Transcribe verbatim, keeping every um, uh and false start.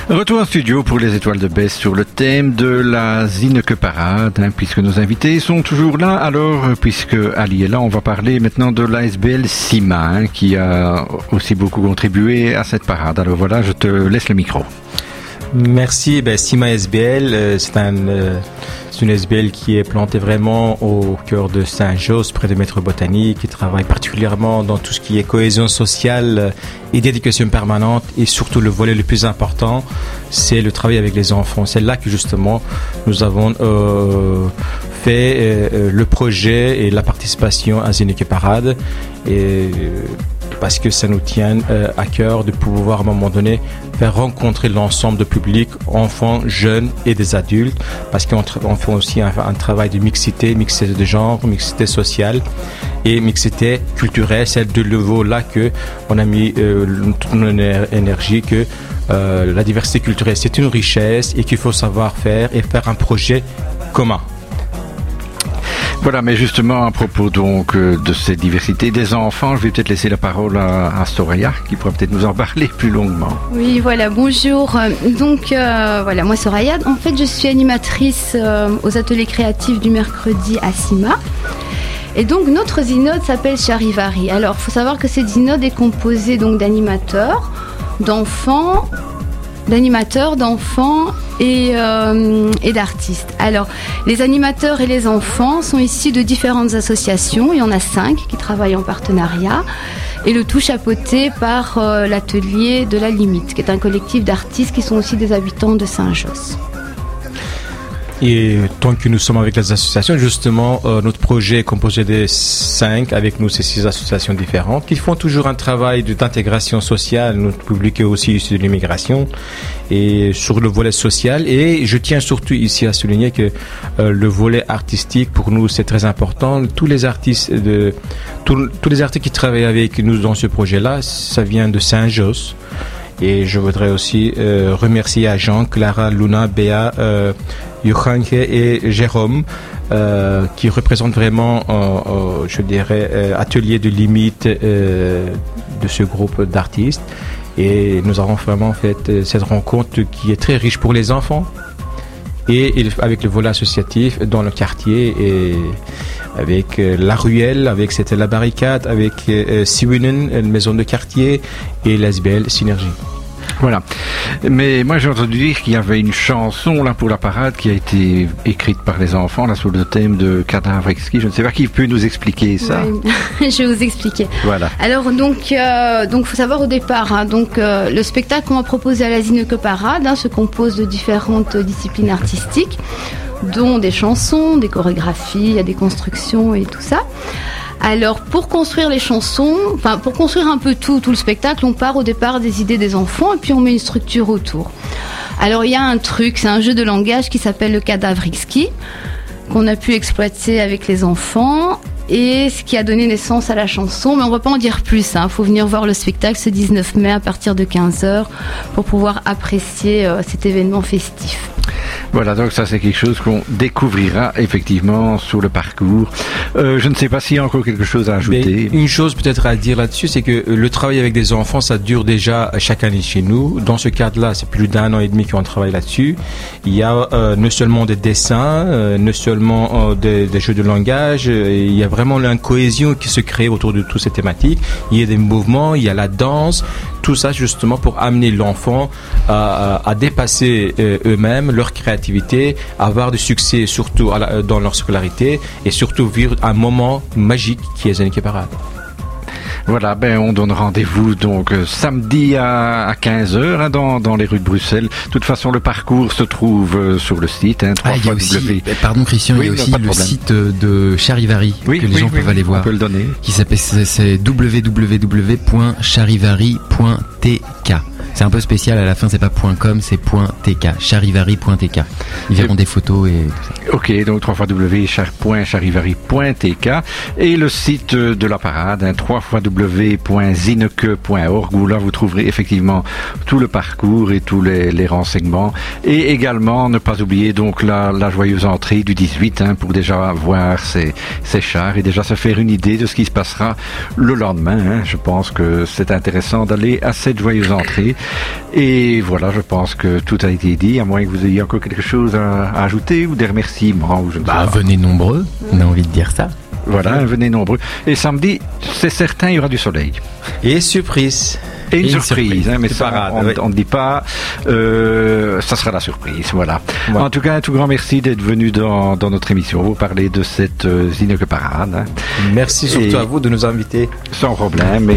Retour en studio pour les étoiles de Besse sur le thème de la Zineke Parade, hein, puisque nos invités sont toujours là. Alors, puisque Ali est là, on va parler maintenant de l'A S B L Sima, hein, qui a aussi beaucoup contribué à cette parade. Alors voilà, je te laisse le micro. Merci. Ben, Sima S B L, euh, c'est un, euh, c'est une S B L qui est plantée vraiment au cœur de Saint-Josse, près de Maître Botanique, qui travaille particulièrement dans tout ce qui est cohésion sociale et d'éducation permanente, et surtout le volet le plus important, c'est le travail avec les enfants. C'est là que justement nous avons euh, fait euh, le projet et la participation à Zineke Parade, et parce que ça nous tient euh, à cœur de pouvoir à un moment donné faire rencontrer l'ensemble de public, enfants, jeunes et des adultes, parce qu'on tra- on fait aussi un, un travail de mixité, mixité de genre, mixité sociale et mixité culturelle. C'est de nouveau là que on a mis euh, toute notre énergie, que euh, la diversité culturelle c'est une richesse et qu'il faut savoir faire et faire un projet commun. Voilà, mais justement à propos donc euh, de cette diversité des enfants, je vais peut-être laisser la parole à, à Soraya, qui pourra peut-être nous en parler plus longuement. Oui, voilà, bonjour. Donc euh, voilà, moi Soraya, en fait je suis animatrice euh, aux ateliers créatifs du mercredi à Sima. Et donc notre zinode s'appelle Charivari. Alors il faut savoir que cette zinode est composée donc d'animateurs, d'enfants, d'animateurs, d'enfants et, euh, et d'artistes. Alors, les animateurs et les enfants sont issus de différentes associations. Il y en a cinq qui travaillent en partenariat. Et le tout chapeauté par euh, l'atelier de la Limite, qui est un collectif d'artistes qui sont aussi des habitants de Saint-Josse. Et tant que nous sommes avec les associations, justement, euh, notre projet est composé de cinq, avec nous, ces six associations différentes, qui font toujours un travail de, d'intégration sociale. Notre public est aussi issu de l'immigration, et sur le volet social. Et je tiens surtout ici à souligner que euh, le volet artistique, pour nous, c'est très important. Tous les artistes de, tous, tous les artistes qui travaillent avec nous dans ce projet-là, ça vient de Saint-Josse. Et je voudrais aussi euh, remercier à Jean, Clara, Luna, Béa, euh, Johanke et Jérôme, euh, qui représentent vraiment, euh, euh, je dirais, euh, atelier de limite euh, de ce groupe d'artistes. Et nous avons vraiment fait euh, cette rencontre qui est très riche pour les enfants, et, et avec le volet associatif dans le quartier, et avec euh, la ruelle, avec c'était la barricade, avec euh, Siwinen, une maison de quartier, et l'A S B L Synergie. Voilà. Mais moi j'ai entendu dire qu'il y avait une chanson là pour la parade qui a été écrite par les enfants là sous le thème de Cadavre exquis. Je ne sais pas qui peut nous expliquer ça. Oui. Je vais vous expliquer. Voilà. Alors donc euh, donc faut savoir au départ hein, donc euh, le spectacle qu'on va proposer à la Zineke Parade hein, se compose de différentes disciplines artistiques, dont des chansons, des chorégraphies, il y a des constructions et tout ça. Alors, pour construire les chansons, enfin, pour construire un peu tout, tout le spectacle, on part au départ des idées des enfants et puis on met une structure autour. Alors, il y a un truc, c'est un jeu de langage qui s'appelle le Cadavre exquis, qu'on a pu exploiter avec les enfants, et ce qui a donné naissance à la chanson. Mais on ne va pas en dire plus, hein. Faut venir voir le spectacle ce dix-neuf mai à partir de quinze heures pour pouvoir apprécier euh, cet événement festif. Voilà, donc ça c'est quelque chose qu'on découvrira effectivement sur le parcours. Euh, je ne sais pas s'il y a encore quelque chose à ajouter. Mais une chose peut-être à dire là-dessus, c'est que le travail avec des enfants, ça dure déjà chaque année chez nous. Dans ce cadre-là, c'est plus d'un an et demi qu'on travaille là-dessus. Il y a euh, non seulement des dessins, euh, non seulement euh, des, des jeux de langage, euh, il y a vraiment une cohésion qui se crée autour de toutes ces thématiques. Il y a des mouvements, il y a la danse, tout ça justement pour amener l'enfant à, à, à dépasser euh, eux-mêmes, leur créativité, avoir du succès surtout à la, dans leur scolarité, et surtout vivre un moment magique qui est Zineke Parade. Voilà, ben on donne rendez-vous donc euh, samedi à, à quinze heures hein, dans, dans les rues de Bruxelles. De toute façon, le parcours se trouve euh, sur le site. Hein, ah, il y a aussi, w... pardon Christian, oui, il y a aussi le site de Charivari oui, que les oui, gens oui, peuvent oui, aller voir. On peut le donner. Qui s'appelle c'est w w w point charivari point t k. C'est un peu spécial, à la fin c'est pas .com, c'est .tk, charivari point t k. Ils verront et... des photos et tout ça. Ok, donc w w w point charivari point t k et le site de la parade, hein, w w w point zineke point org, où là vous trouverez effectivement tout le parcours et tous les, les renseignements. Et également, ne pas oublier donc la, la joyeuse entrée du dix-huit hein, pour déjà voir ces, ces chars et déjà se faire une idée de ce qui se passera le lendemain. Hein. Je pense que c'est intéressant d'aller à cette joyeuse entrée. Et voilà, je pense que tout a été dit, à moins que vous ayez encore quelque chose à, à ajouter ou des remerciements. Ou je ne sais Bah, pas. venez nombreux, on a envie de dire ça. Voilà, venez nombreux. Et samedi, c'est certain, il y aura du soleil. Et surprise. Et une Et une surprise, surprise. hein, mais C'est ça, parade, on oui. ne dit pas. Euh, ça sera la surprise, voilà. Ouais. En tout cas, un tout grand merci d'être venu dans, dans notre émission. Vous parler de cette euh, Zineke Parade, hein, Merci surtout Et- à vous de nous inviter. sans problème.